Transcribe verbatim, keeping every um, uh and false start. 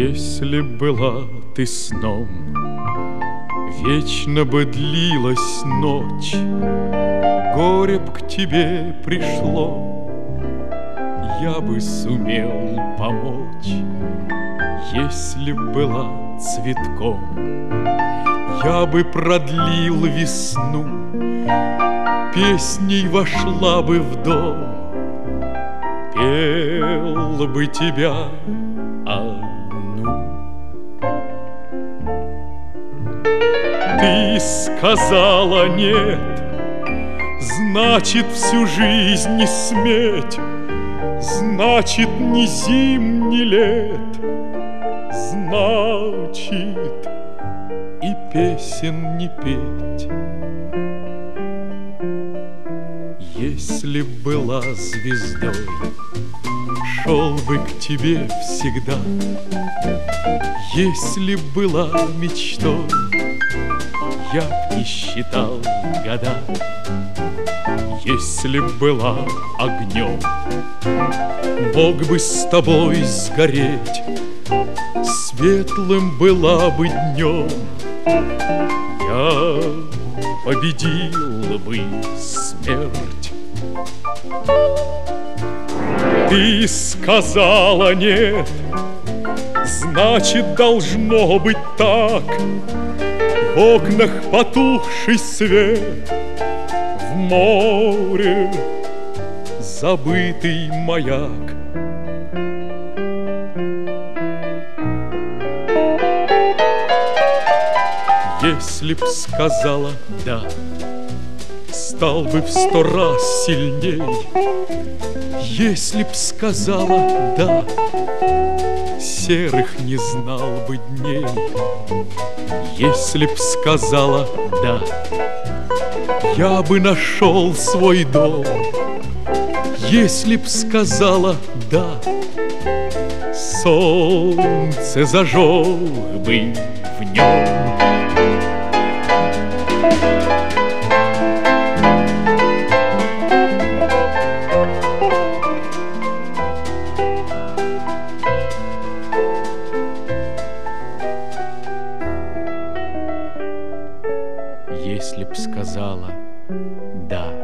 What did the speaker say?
Если была ты сном, вечно бы длилась ночь, горе б к тебе пришло, я бы сумел помочь. Если б была цветком, я бы продлил весну, песней вошла бы в дом, пел бы тебя одну. Ты сказала нет, значит, всю жизнь не сметь, значит, ни зим, ни лет, значит, и песен не петь. Если б была звездой, шел бы к тебе всегда. Если б была мечтой, я б не считал года. Если б была огнем, мог бы с тобой сгореть, светлым была бы днем, я победил бы смерть. Ты сказала нет, значит, должно быть так. В окнах потухший свет, в море забытый маяк. Если б сказала да, стал бы в сто раз сильней. Если б сказала да, серых не знал бы дней. Если б сказала да, я бы нашел свой дом. Если б сказала да, солнце зажег бы в нем. Если б сказала да.